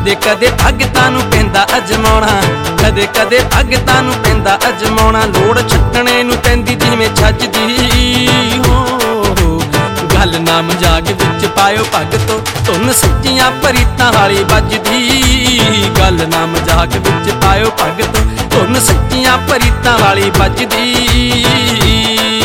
कदे कदे भगतां नूं पैंदा अजमाउणा, कदे कदे भगतां नूं पैंदा अजमाउणा। लोड़ छड्डणे नूं पैंदी जिवें छज्जदी हो। गल ना मजाक विच पायो भगतो, धुन सच्चियां परीतां वाली बजदी। गल ना मजाक विच पायो भगतो, धुन सच्चियां परीतां वाली बजदी।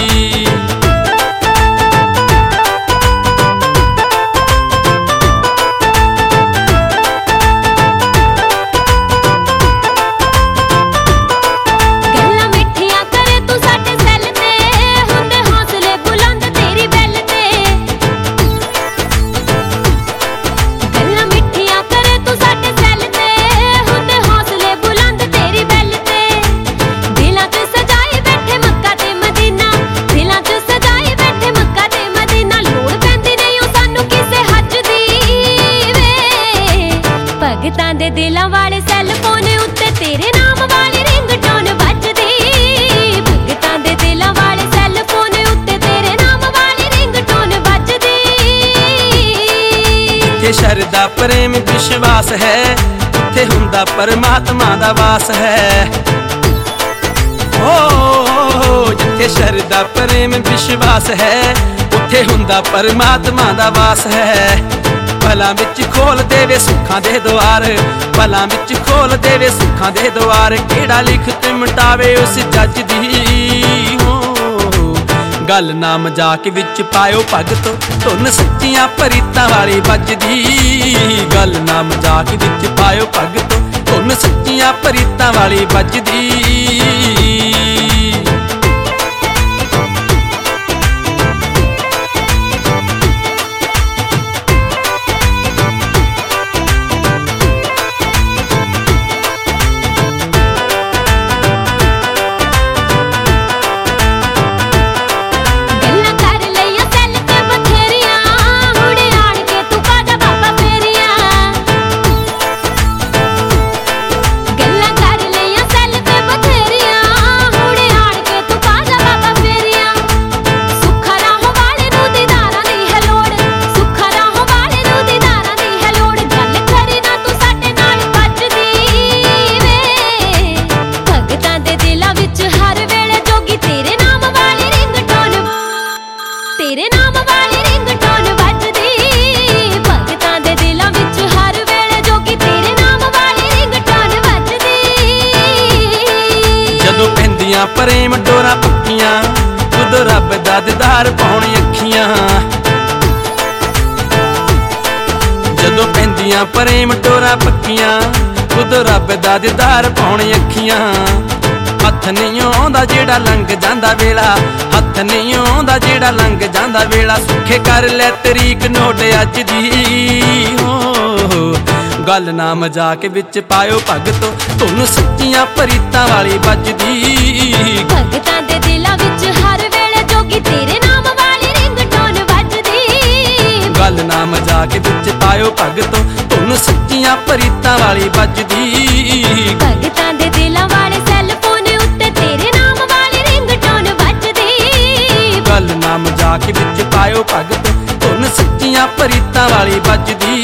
भगतां दे दिलां वाले सैल फोन उत्ते तेरे नाम वाली रिंगटोन बजदी। भगतां दे दिलां वाले सैल फोन उत्ते तेरे नाम वाली रिंगटोन बजदी। जिथे शरदा प्रेम विश्वास है, उत्थे हुंदा परमात्मा दा वास है। ओ जिथे शरदा प्रेम विश्वास है, उत्थे हुंदा परमात्मा दा वास है। भला विच खोल देवे सुखां दे द्वार, भला विच खोल देवे सुखां दे द्वार। केड़ा लिखत मिटावे उस जज दी हो। गल ना मजाक विच पायो भगतो, धुन सच्चियां परीतां वाली बजदी। गल ना मजाक विच पायो भगतो, धुन सच्चियां परीतां वाली बजदी। तेरे नाम वाली रिंगटोन बजदी। भगतां दे दिलां विच हर वेले जोगी तेरे नाम वाली रिंगटोन बजदी। जदों पैंदियां प्रेम डोरां पक्कियां, उदों रब दा दीदार पाउण अखियां। जदों पैंदियां प्रेम डोरां पक्कियां, उदों रब दा दीदार पाउण अखियां। हथ नहीं आउंदा जेड़ा लंघ जांदा वेला, हथ नहीं आउंदा जेड़ा लंघ जांदा वेला। सुखे कर लै तरीक नोट अज दी हो। गल ना मजाक विच पायो भगतो, धुन सच्चियां परीतां वाली बजदी। भगतां दे दिलां विच हर वेले जोगी तेरे नाम वाली रिंगटोन बजदी। गल ना मजाक विच पायो भगतो, धुन सच्चियां परीतां वाली बजदी। भगतां दे दिलां वाले सैल फोन उत्ते तेरे नाम वाली रिंगटोन बजदी। गल ना मजाक विच पायो भगतो, धुन सच्चियां परीतां वाली बजदी।